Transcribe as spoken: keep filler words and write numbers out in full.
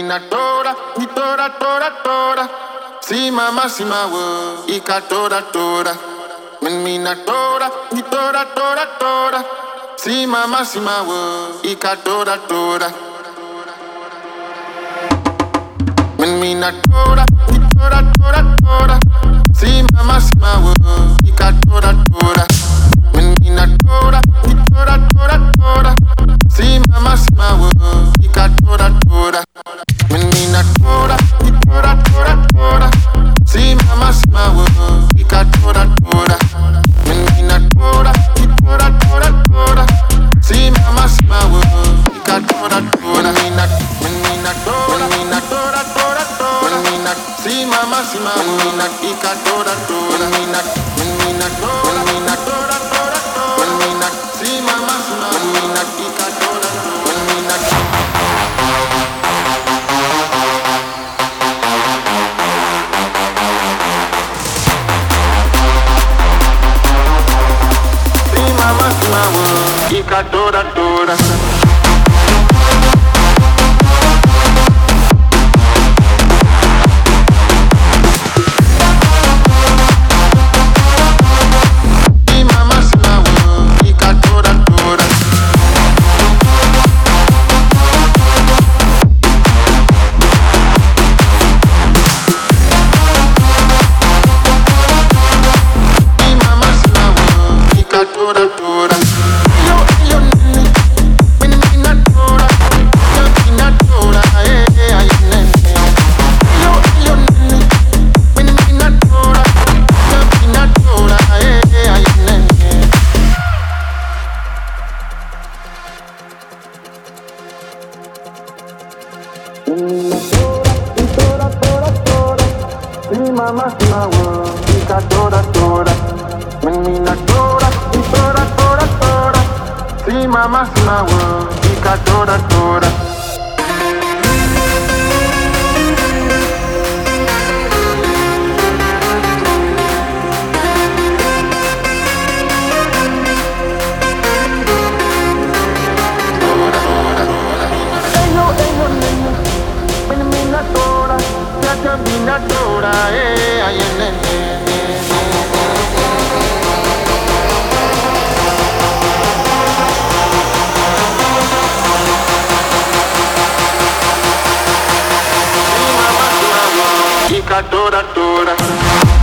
Menina toda, y toda, toda, toda. Sí, mamá, sí, ma, wo. Y ca toda, toda. Menina toda, y toda, toda, toda. Sí, mamá, sí, ma, wo. Y ca toda, toda. Menina toda, y toda, toda, toda. Sí, mamá, sí, ma, wo. Y ca toda, toda. Menina toda, y toda, toda, toda. Sí, mamá, sí, ma, wo. Y ca toda, toda. Menina toda, y toda, toda, toda. Sí, mamá, sí, ma, wo. Y ca toda, toda. Menina toda, y toda, toda, toda. Sí, mamá, sí, ma, wo. Y ca toda, toda. Menina, menina toda, menina toda, toda, toda. Menina, sí, mamá, sí, ma, wo. Menina, y ca toda, toda. Menina, menina toda, menina toda, toda, toda. Menina, sí, mamá, sí, ma, wo. Menina, y ca toda, toda. Menina. Mamá, sí, ma, wo. Y ca toda, toda. Mamá, sí, ma, wo. Y ca toda, toda. Menina toda, y toda, toda, toda. Sí, mamá, sí, ma, wo. Y ca toda, toda. Camina toda, eh, ay, eh, eh, eh. Sí, mamá, sí, mamá, y ca toda, toda.